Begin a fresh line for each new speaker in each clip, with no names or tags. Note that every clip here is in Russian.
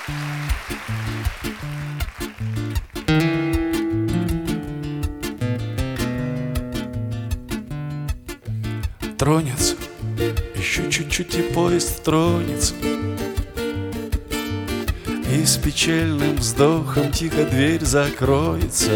Тронется, еще чуть-чуть и поезд тронется, и с печальным вздохом тихо дверь закроется.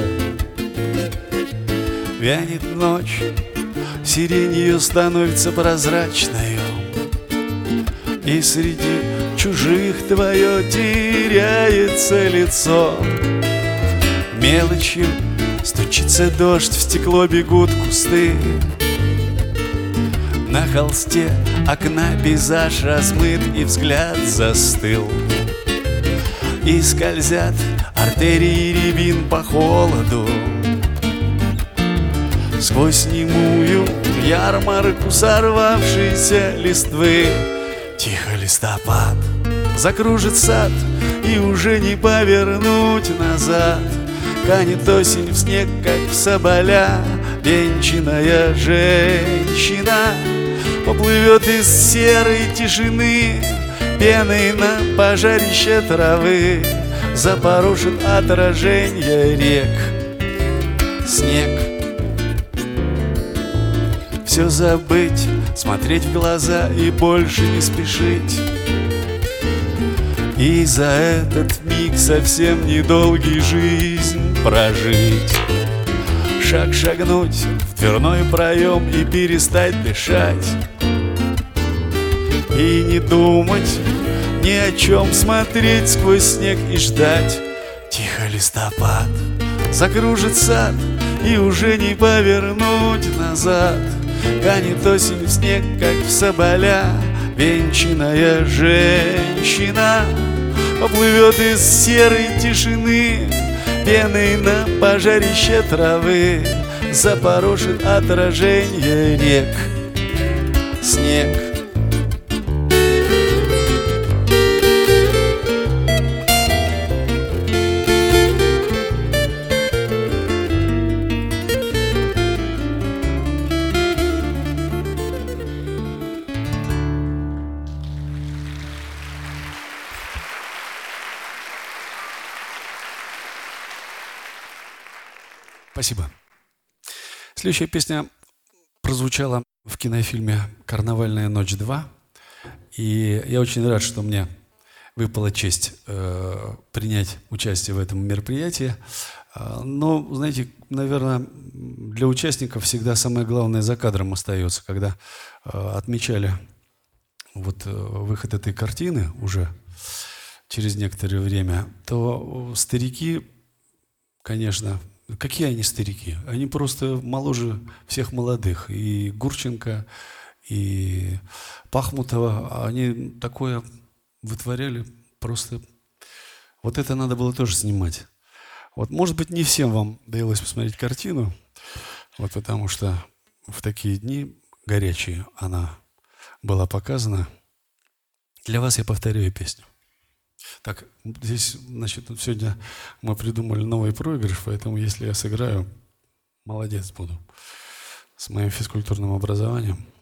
Вянет ночь, сирень ее становится прозрачною, и среди чужих твое теряется лицо. Мелочью стучится дождь, в стекло бегут кусты. На холсте окна пейзаж размыт, и взгляд застыл. И скользят артерии рябин по холоду сквозь немую ярмарку сорвавшейся листвы. Тихо листопад закружит сад, и уже не повернуть назад. Канет осень в снег, как в соболя. Венчанная женщина поплывет из серой тишины, пеной на пожарище травы запорошит отражение рек. Снег. Все забыть, смотреть в глаза и больше не спешить. И за этот миг совсем недолгий жизнь прожить. Шаг шагнуть в дверной проем и перестать дышать. И не думать ни о чем, смотреть сквозь снег и ждать. Тихо листопад закружит сад, и уже не повернуть назад. Канет осень в снег, как в соболя. Венчанная женщина поплывет из серой тишины, пеной на пожарище травы запорошит отражение рек. Снег. Спасибо. Следующая песня прозвучала в кинофильме «Карнавальная ночь 2». И я очень рад, что мне выпала честь принять участие в этом мероприятии. Но, знаете, наверное, для участников всегда самое главное за кадром остается. Когда отмечали вот выход этой картины уже через некоторое время, то старики, конечно... Какие они старики? Они просто моложе всех молодых. И Гурченко, и Пахмутова. Они такое вытворяли просто... Вот это надо было тоже снимать. Вот, может быть, не всем вам довелось посмотреть картину, вот, потому что в такие дни горячие она была показана. Для вас я повторяю песню. Так, здесь, значит, сегодня мы придумали новый проигрыш, поэтому если я сыграю, молодец буду с моим физкультурным образованием.